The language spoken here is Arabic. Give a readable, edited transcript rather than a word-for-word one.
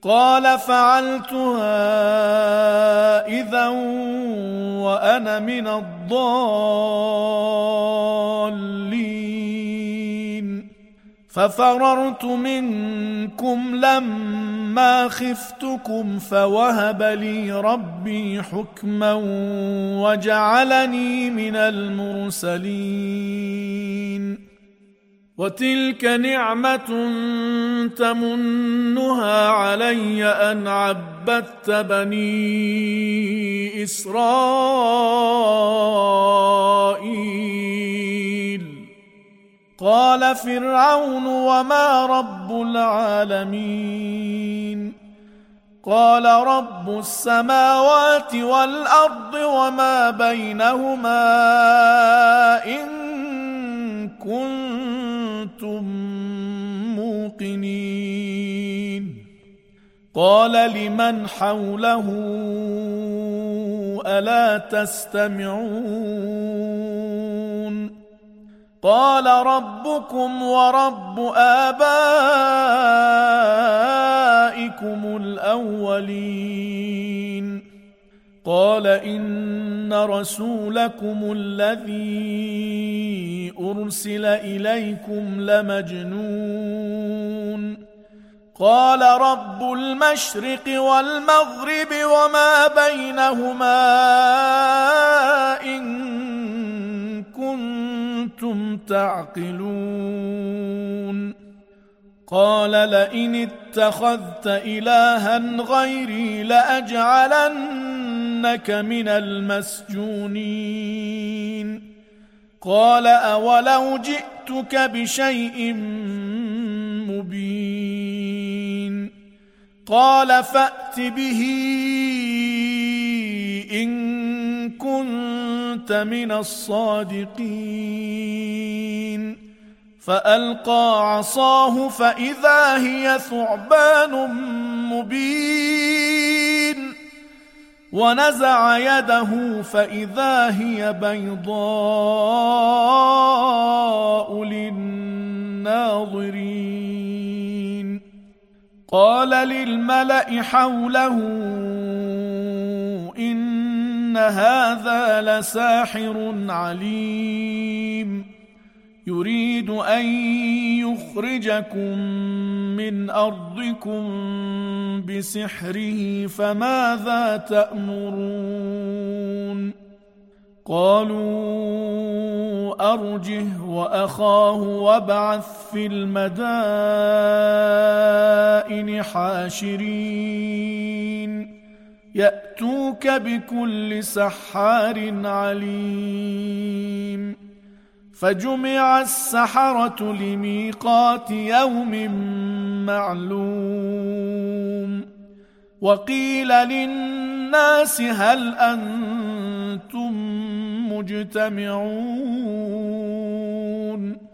قال فعلتها إذا وأنا من الضالين ففررت منكم لما خفتكم فوهب لي ربي حكما وجعلني من المرسلين وتلك نعمة تمنها علي أن عبدت بني إسرائيل قال فرعون وما رب العالمين قال رب السماوات والأرض وما بينهما إن كنتم موقنين قال لمن حوله ألا تستمعون قال ربكم ورب آبائكم الأولين قال إن رسولكم الذي أرسل إليكم لمجنون قال رب المشرق والمغرب وما بينهما إن كنتم تعقلون قال لئن اتخذت إلها غيري لأجعلنك من المسجونين قال أولو جئتك بشيء مبين قال فأت به إن كنت من الصادقين فألقى عصاه فإذا هي ثعبان مبين ونزع يده فإذا هي بيضاء للناظرين قال للملأ حوله إن هذا لساحر عليم يريد أن يخرجكم من أرضكم بسحره فماذا تأمرون قالوا أرجه وأخاه وابعث في المدائن حاشرين يأتوك بكل سحار عليم فجمع السحرة لميقات يوم معلوم وقيل للناس هل أنتم مجتمعون